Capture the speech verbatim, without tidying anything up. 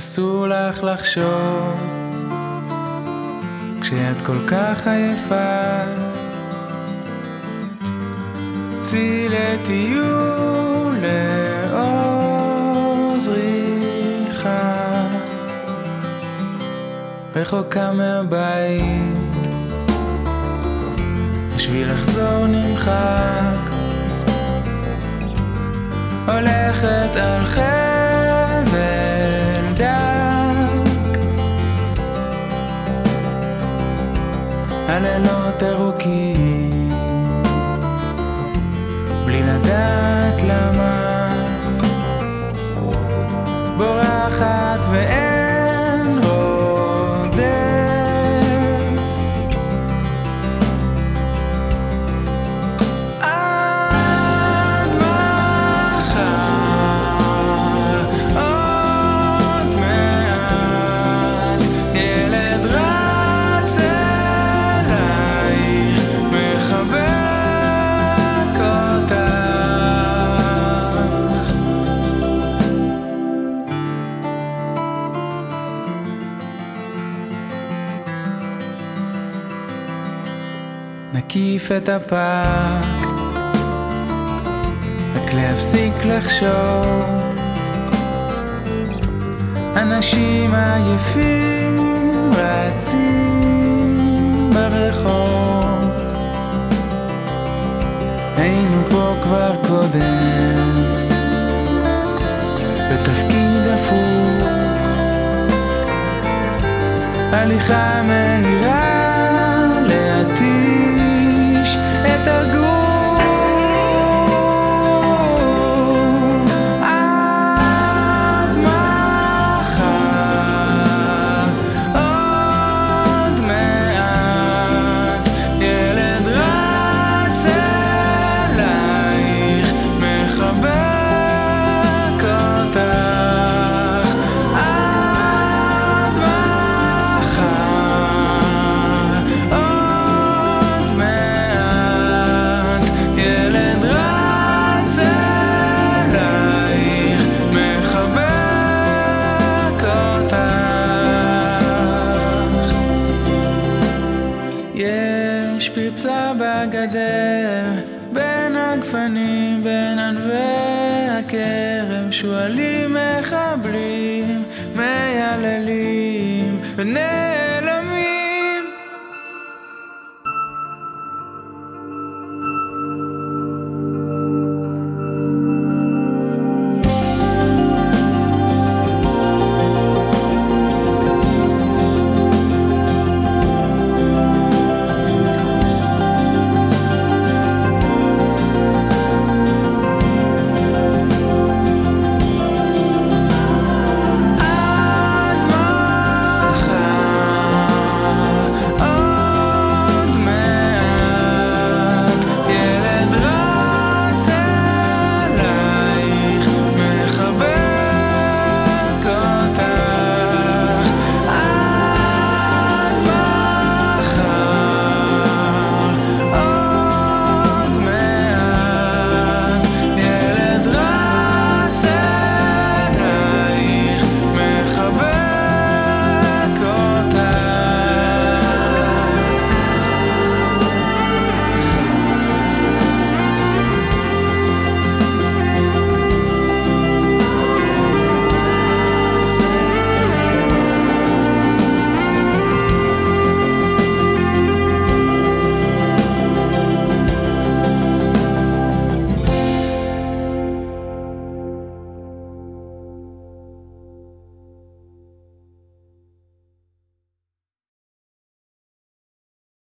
אסור לך לחשוב כשאת כל כך עייפה. צאי לטיול לאור זריחה רחוקה מהבית, השביל לחזור נמחק. הולכת על חבל דק, הלילות ארוכים בלי לדעת למה. בורחת ואין רודף, עד מחר עוד מעט ילד רץ אלייך מחבק אותך. נקיף את הפארק, רק להפסיק לחשוב. אנשים עייפים רצים ברחוב, היינו פה כבר קודם בתפקיד הפוך. הליכה מהירה להתיש את הגוף, עד מחר עוד מעט ילד רץ אלייך מחבק אותך. עד מחר עוד מעט ילד רץ אלייך מחבק אותך. יש פרצה בגדר בין הגפנים, בין ענבי הכרם, שועלים מחבלים מייללים ונ